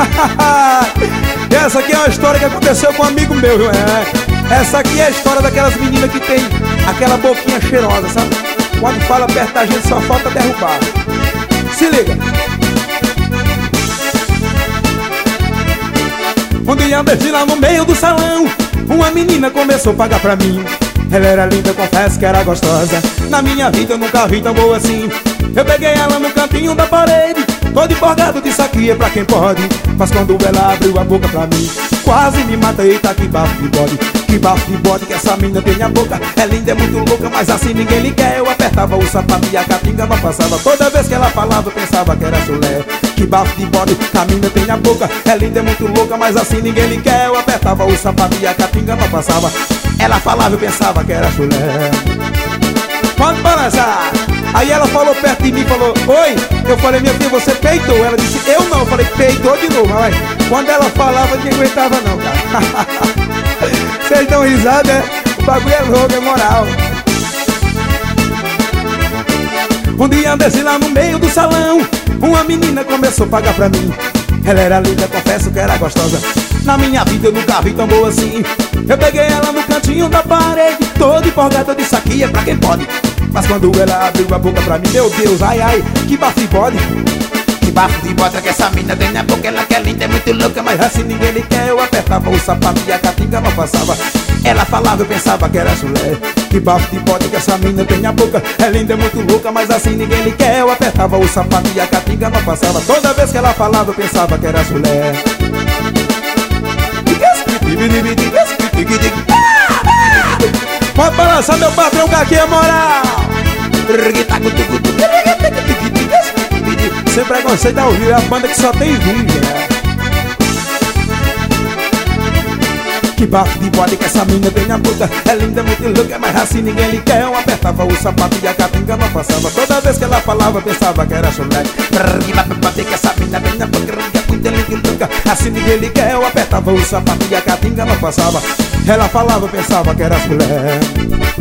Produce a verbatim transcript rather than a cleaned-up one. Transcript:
Essa aqui é uma história que aconteceu com um amigo meu, viu? É. Essa aqui é a história daquelas meninas que tem aquela boquinha cheirosa, sabe? Quando fala perto da gente só falta derrubar. Se liga. Um dia eu desci lá no meio do salão, uma menina começou a pagar pra mim. Ela era linda, confesso que era gostosa. Na minha vida eu nunca vi tão boa assim. Eu peguei ela no cantinho da parede, todo empolgado, disse aqui é pra quem pode. Mas quando ela abriu a boca pra mim, quase me matei, tá que bafo de bode. Que bafo de bode que essa menina tem a boca. É linda, é muito louca, mas assim ninguém lhe quer. Eu apertava o sapato e a catinga não passava. Toda vez que ela falava eu pensava que era chulé. Que bafo de bode, a menina tem a boca. É linda, é muito louca, mas assim ninguém lhe quer. Eu apertava o sapato e a catinga não passava. Ela falava eu pensava que era chulé. Pode balançar. Aí ela falou perto de mim e falou: oi. Eu falei: minha filha, você peitou? Ela disse: eu não. Eu falei: peitou de novo. Mas quando ela falava, ninguém aguentava não, cara. Vocês dão risada, é? O bagulho é louco, é moral. Um dia desci lá no meio do salão, uma menina começou a pagar pra mim. Ela era linda, confesso que era gostosa. Na minha vida eu nunca vi tão boa assim. Eu peguei ela no cantinho da parede, toda empolgada, eu disse aqui é pra quem pode. Mas quando ela abriu a boca pra mim, meu Deus, ai ai, que bafo de bode. Que bafo de bode que essa mina tem na boca. Ela que é linda, é muito louca, mas assim ninguém lhe quer. Eu apertava o sapato e a catinga não passava. Ela falava, eu pensava que era chulé. Que bafo de bode que essa mina tem na boca. É linda, é muito louca, mas assim ninguém lhe quer. Eu apertava o sapato e a catinga não passava. Toda vez que ela falava, eu pensava que era chulé. Pode balançar, meu patrão, que aqui é moral. Sem preconceito ao vivo, é a banda que só tem vinha. Que bafo de bode que essa menina tem na boca. É linda, muito louca, mas assim ninguém lhe quer. Eu apertava o sapato e a catinga não passava. Toda vez que ela falava, eu pensava que era chulé. Que bafo de bode que essa menina tem na boca. Muito linda, louca, assim ninguém lhe quer. Eu apertava o sapato e a catinga não passava. Ela falava, eu pensava que era chulé.